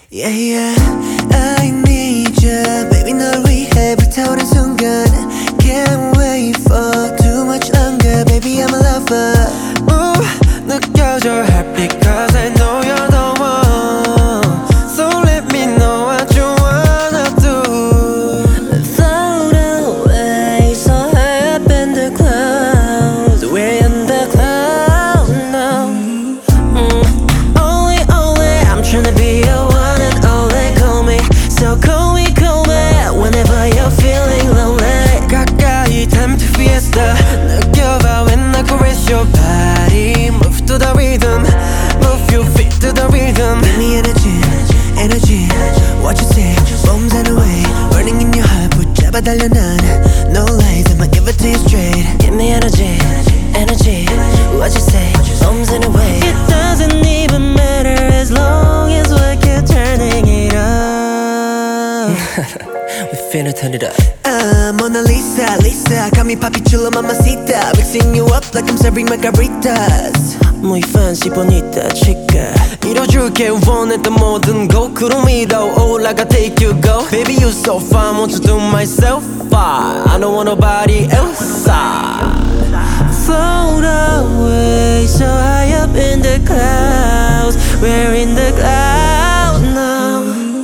Yeah, yeah, I need you baby 널 위해 불타오른 순간 Can't wait for too much longer Baby I'm a lover 느껴져 heartbeat cause I know you're the one So let me know what you wanna do Float away so high up in the clouds We're in the clouds now Only I'm tryna be your one and only Call me, so call me Whenever you're feeling lonely 가까이 time to fiesta 느껴봐 when I caress your body Move to the rhythm Move your feet to the rhythm Give me energy, energy What you say, bombs and away Burning in your heart 붙잡아 달려 난 No lies, I'ma give it to you straight Give me energy, energy What you say, bombs in a way It doesn't even matter as long as we keep turning it up We finna turn it up Mona Lisa, Lisa Call me Papi Chulo Mamacita Mixing you up like I'm serving margaritas Muy fancy bonita chica 이뤄줄게 원했던 모든 곳 구름 위로 올라가 take you go Baby you so fine want to do myself fine I don't want nobody else Float away so high up in the clouds We're in the clouds now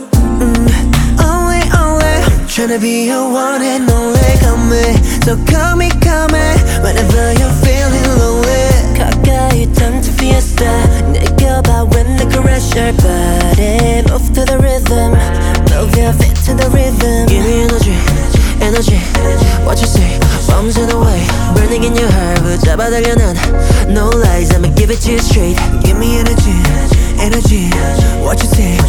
Only I'm tryna be your one and only Come so call me Whenever you're feeling lonely 가까이 time to fiesta 느껴봐 when I caress your body Move to the rhythm Move your feet to the rhythm Give me energy, energy What you say, bombs in the way Burning in your heart 붙잡아 달려 난 No lies I'ma give it to you straight Give me energy, energy What you say,